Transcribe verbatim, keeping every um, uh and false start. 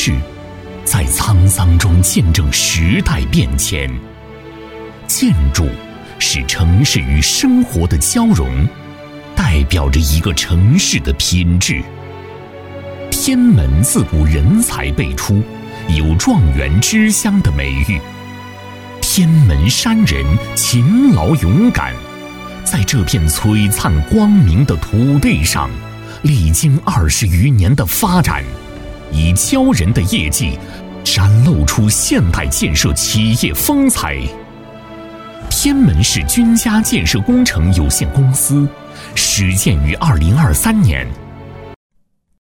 市，在沧桑中见证时代变迁。建筑是城市与生活的交融，代表着一个城市的品质。天门自古人才辈出，有状元之乡的美誉。天门山人勤劳勇敢，在这片璀璨光明的土地上，历经二十余年的发展，以骄人的业绩展露出现代建设企业风采。天门市君家建设工程有限公司始建于二零二三年，